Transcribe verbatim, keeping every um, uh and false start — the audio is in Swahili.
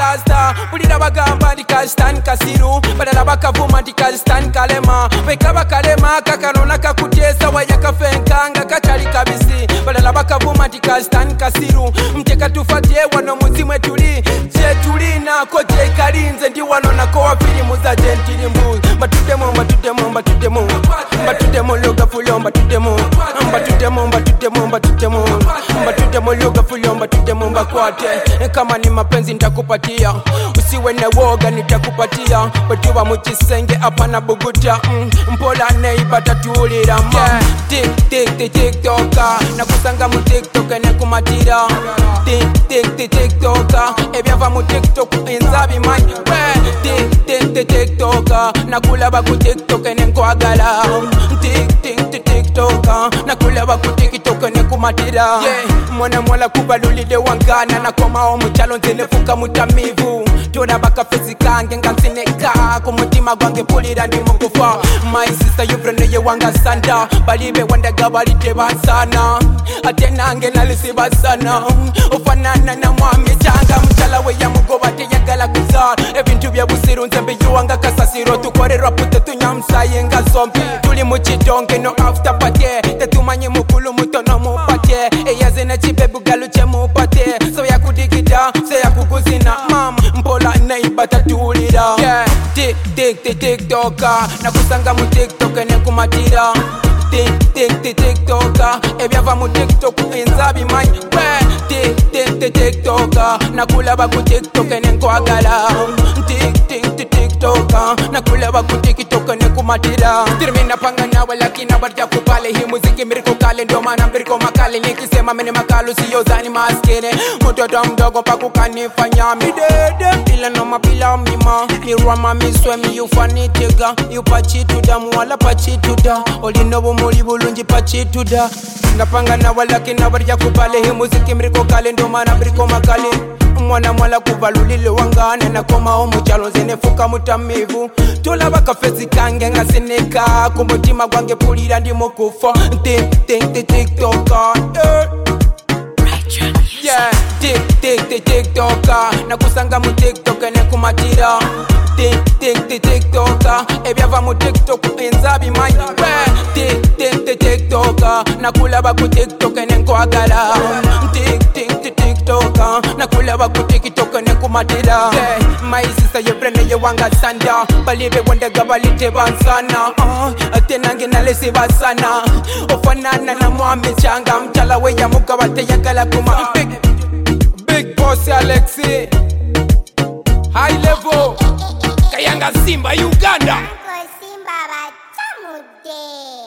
rasta bulira bagamba ndi kastan kasiru balala bakavuma ndi kastan kalema bekaba kalema kakanona kakutesa wayakafenkanga kachali kabisi balala bakavuma ndi kastan kasiru mteka tufatie wano muzimwe tuli je tulina ko je kalinze ndi wano nako wafiri muza gentili mbuzi batudemo batudemo batudemo batudemo loga fulomba tudemo batudemo batudemo batudemo batudemo loga fulomba tudemo bakwate kama ni mapenzi nitakupatia usiwe na woga nitakupatia batuba mukisenge apana buguta mm, mpola neiba tatulira yeah. Tik tik tik tiktoka nakusanga mu tiktok ne kumatira tik tik tik tiktoka ebyava mu tiktok enzabi mai tik tik tik tiktoka nakulaba ku tiktok ne nkwagala tik tik tik tiktoka nakulaba ku tiktok ne kumatira yeah. Mwana mwala kubalulide wangana nakoma omuchalo nzinefuka mutamivu toda bakafezi kange ngansineka kumutima gwange pulira ndi mukufa my sister you brand ye wanga sanda balibe wandaga balite basana ate nange nalisi basana ufanana na mwami changa mchala we ya mugoba te yagala kuzara ebintu bya busiru nzembe yuwanga kasasiro tukorerwa pute tunyamsaye nga zombi tuli muchidonge no after party tetumanye mukulu mutono mupate eyazena chibebu galuche mupate so yakudigida so yakuguzina mam mpola neiba tatulira yeah. Tik tik tik tiktoka nakusanga mu tiktok ne kumatira tik tik tik tiktoka ebyava mu tiktok enzabi mai tik tik tik tiktoka nakulaba ku tiktok ne nkwagala tik tik tik tiktoka nakulaba ku tiktok ne kumatira termina panga nawe lakini abarja kupale hii muziki miriko kale ndio maana mbiriko makale nikisema mimi makalu sio zani maskene mtoto mdogo pakukanifanya midede bila no mapila mima ni rama miswe mi yufanitega yupachituda muwala pachituda olinobo muri bulungi pachituda napanga nawe lakini abarja kupale hii muziki miriko kale ndio maana mbiriko makale mwana mwala kubalulile wangana nakoma omuchalo nzenefuka mutamivu tulaba kafezi kange ngasineka kumutima gwange pulira ndi mukufa tik tik tik tiktoka yeah tik tik tik tiktoka nakusanga mu tiktok ne kumatira tik tik tik tiktoka ebyava mu tiktok enzabi mai tik tik tik tiktoka nakulaba ku tiktok ne nkwagala tik tik tik tiktoka nakulaba ku tiktok ne kumatira yeah. My sister you brand ye wanga sanda balibe wandaga balite bansana uh, ate nange nalesi basana ofanana na mwami changa mchala we ya mukabate yagala kuma big big boss Alexi high level Kayanga Simba Uganda Simba bachamude